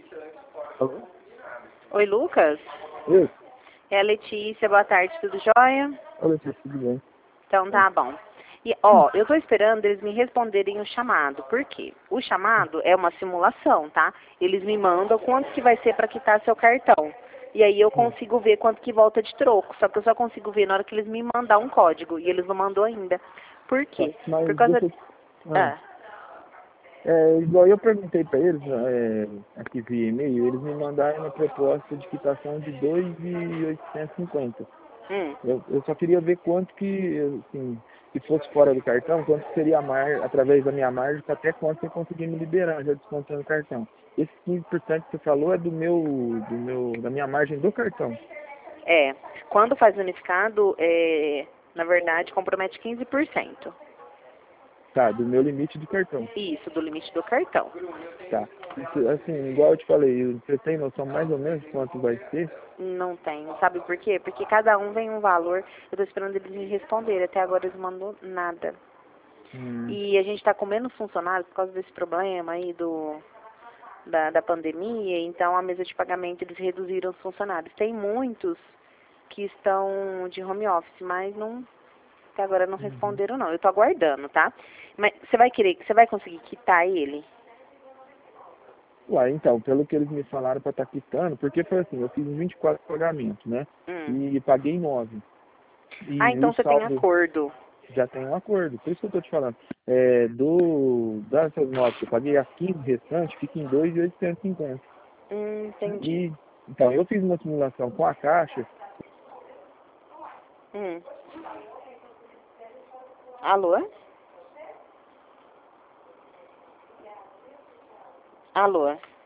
Alô? Oi, Lucas? Eu? É a Letícia, boa tarde, tudo jóia? Olha, tudo bem. Então tá bom. E, ó, eu tô esperando eles me responderem o chamado. Por quê? O chamado é uma simulação, tá? Eles me mandam quanto que vai ser para quitar seu cartão. E aí eu consigo ver quanto que volta de troco. Só que eu só consigo ver na hora que eles me mandar um código. E eles não mandou ainda. Por Tá, quê? Por mas causa... deixa eu... Ah, Ah, igual eu perguntei para eles, aqui via e-mail, eles me mandaram uma proposta de quitação de 2.850. hum. Eu só queria ver quanto que, assim, se fosse fora do cartão, quanto que seria através da minha margem, até quanto eu conseguir me liberar, já descontando o cartão. Esse 15% que você falou é da minha margem do cartão. É. Quando faz unificado, na verdade, compromete 15%. Tá, do meu limite do cartão. Isso, do limite do cartão. Tá. Isso, assim, igual eu te falei, você tem noção mais ou menos de quanto vai ser? Não tem. Sabe por quê? Porque cada um vem um valor. Eu tô esperando eles me responderem. Até agora eles não mandou nada. Hum, E a gente tá com menos funcionários por causa desse problema aí da pandemia. Então a mesa de pagamento eles reduziram os funcionários. Tem muitos que estão de home office, mas não, até agora não uhum. responderam não. Eu tô aguardando, tá? Mas você vai conseguir quitar ele? Ué, então, pelo que eles me falaram para estar quitando, porque foi assim, eu fiz 24 pagamentos, né? Hum. E paguei 9. Ah, E o então você tem saldo acordo. já tem um acordo, por isso que eu tô te falando. Dessas 9 que eu paguei, as 15 restantes fica em 2.850. Entendi. E, então, eu fiz uma simulação com a Caixa. Hum. Alô? Alô?